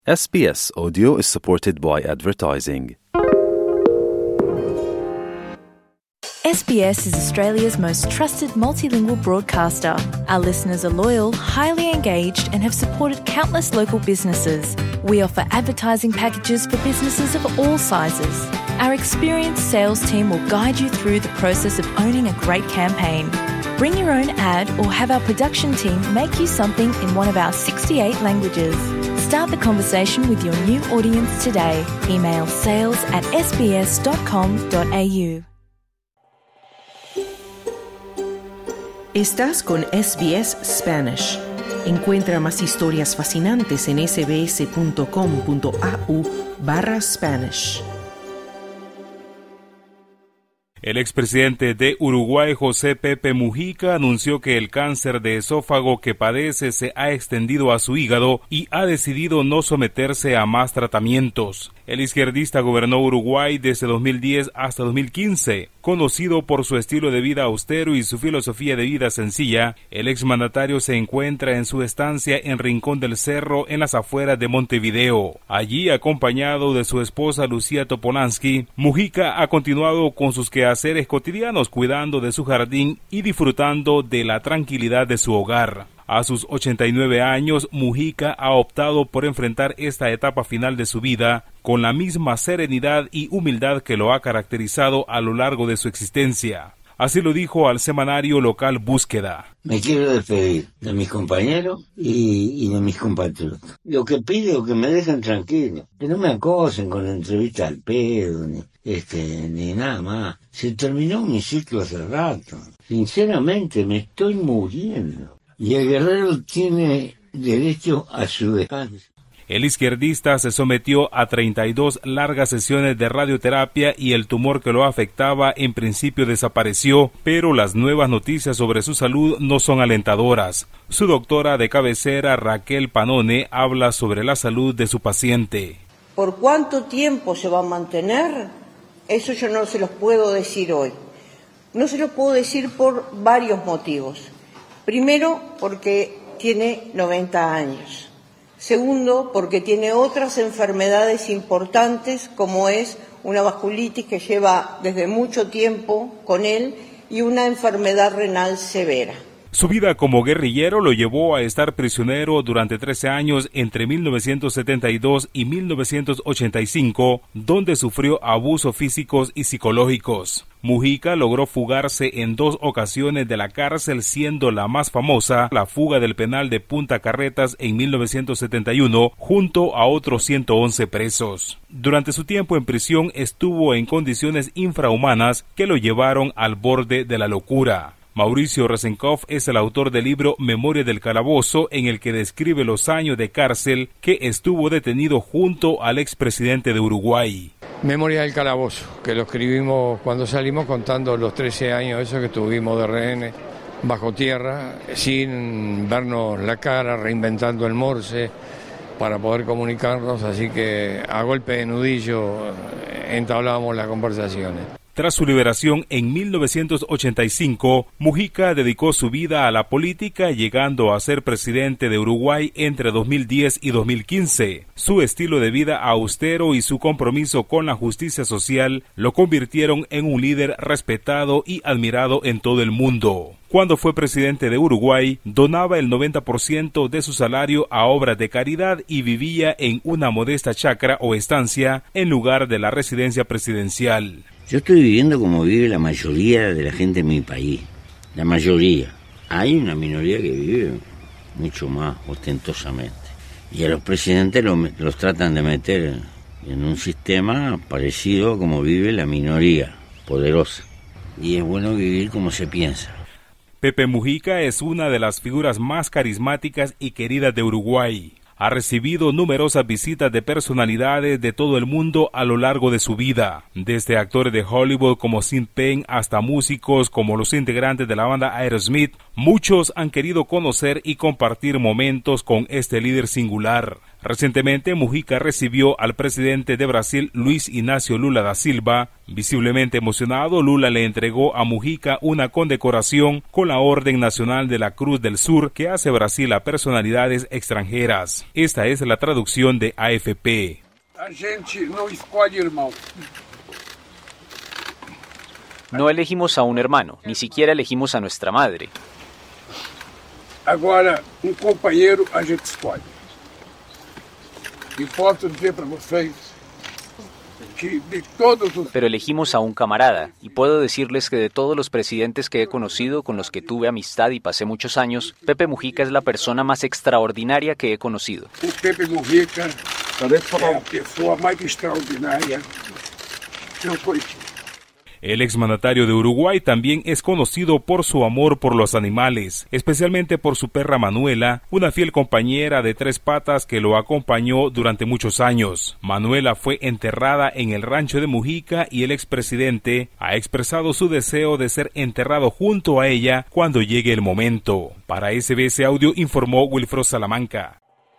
SBS Audio is supported by advertising. SBS is Australia's most trusted multilingual broadcaster. Our listeners are loyal, highly engaged, and have supported countless local businesses. We offer advertising packages for businesses of all sizes. Our experienced sales team will guide you through the process of owning a great campaign. Bring your own ad or have our production team make you something in one of our 68 languages. Start the conversation with your new audience today. Email sales@sbs.com.au. Estás con SBS Spanish. Encuentra más historias fascinantes en sbs.com.au/Spanish. El expresidente de Uruguay, José Pepe Mujica, anunció que el cáncer de esófago que padece se ha extendido a su hígado y ha decidido no someterse a más tratamientos. El izquierdista gobernó Uruguay desde 2010 hasta 2015. Conocido por su estilo de vida austero y su filosofía de vida sencilla, el exmandatario se encuentra en su estancia en Rincón del Cerro, en las afueras de Montevideo. Allí, acompañado de su esposa Lucía Topolansky, Mujica ha continuado con sus quehaceres cotidianos, cuidando de su jardín y disfrutando de la tranquilidad de su hogar. A sus 89 años, Mujica ha optado por enfrentar esta etapa final de su vida con la misma serenidad y humildad que lo ha caracterizado a lo largo de su existencia. Así lo dijo al semanario local Búsqueda. Me quiero despedir de mis compañeros y de mis compatriotas. Lo que pido es que me dejen tranquilo, que no me acosen con entrevistas al pedo, ni nada más. Se terminó mi ciclo hace rato. Sinceramente me estoy muriendo. Y el guerrero tiene derecho a su descanso. El izquierdista se sometió a 32 largas sesiones de radioterapia y el tumor que lo afectaba en principio desapareció, pero las nuevas noticias sobre su salud no son alentadoras. Su doctora de cabecera, Raquel Panone, habla sobre la salud de su paciente. ¿Por cuánto tiempo se va a mantener? Eso yo no se los puedo decir hoy. No se los puedo decir por varios motivos. Primero, porque tiene 90 años. Segundo, porque tiene otras enfermedades importantes, como es una vasculitis que lleva desde mucho tiempo con él y una enfermedad renal severa. Su vida como guerrillero lo llevó a estar prisionero durante 13 años entre 1972 y 1985, donde sufrió abusos físicos y psicológicos. Mujica logró fugarse en 2 ocasiones de la cárcel, siendo la más famosa la fuga del penal de Punta Carretas en 1971, junto a otros 111 presos. Durante su tiempo en prisión estuvo en condiciones infrahumanas que lo llevaron al borde de la locura. Mauricio Resenkov es el autor del libro Memoria del Calabozo, en el que describe los años de cárcel que estuvo detenido junto al expresidente de Uruguay. Memoria del Calabozo, que lo escribimos cuando salimos contando los 13 años esos que estuvimos de rehenes bajo tierra, sin vernos la cara, reinventando el Morse para poder comunicarnos, así que a golpe de nudillo entablábamos las conversaciones. Tras su liberación en 1985, Mujica dedicó su vida a la política, llegando a ser presidente de Uruguay entre 2010 y 2015. Su estilo de vida austero y su compromiso con la justicia social lo convirtieron en un líder respetado y admirado en todo el mundo. Cuando fue presidente de Uruguay, donaba el 90% de su salario a obras de caridad y vivía en una modesta chacra o estancia en lugar de la residencia presidencial. Yo estoy viviendo como vive la mayoría de la gente en mi país. La mayoría. Hay una minoría que vive mucho más ostentosamente. Y a los presidentes los tratan de meter en un sistema parecido a como vive la minoría poderosa. Y es bueno vivir como se piensa. Pepe Mujica es una de las figuras más carismáticas y queridas de Uruguay. Ha recibido numerosas visitas de personalidades de todo el mundo a lo largo de su vida, desde actores de Hollywood como Sean Penn hasta músicos como los integrantes de la banda Aerosmith. Muchos han querido conocer y compartir momentos con este líder singular. Recientemente, Mujica recibió al presidente de Brasil, Luis Inácio Lula da Silva. Visiblemente emocionado, Lula le entregó a Mujica una condecoración con la Orden Nacional de la Cruz del Sur que hace Brasil a personalidades extranjeras. Esta es la traducción de AFP. A gente não escolhe irmão. No elegimos a un hermano, ni siquiera elegimos a nuestra madre. Agora, compañero a gente escolhe. E posso dizer para vocês que de todos os... Pero elegimos a un camarada, y puedo decirles que de todos los presidentes que he conocido, con los que tuve amistad y pasé muchos años, Pepe Mujica es la persona más extraordinaria que he conocido. Pepe Mujica é a pessoa mais extraordinária que eu conheci. El exmandatario de Uruguay también es conocido por su amor por los animales, especialmente por su perra Manuela, una fiel compañera de 3 patas que lo acompañó durante muchos años. Manuela fue enterrada en el rancho de Mujica y el expresidente ha expresado su deseo de ser enterrado junto a ella cuando llegue el momento. Para SBS Audio informó Wilfro Salamanca.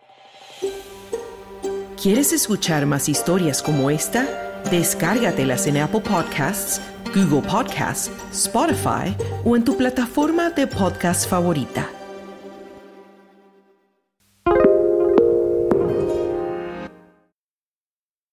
¿Quieres escuchar más historias como esta? Descárgatelas en Apple Podcasts, Google Podcasts, Spotify o en tu plataforma de podcast favorita.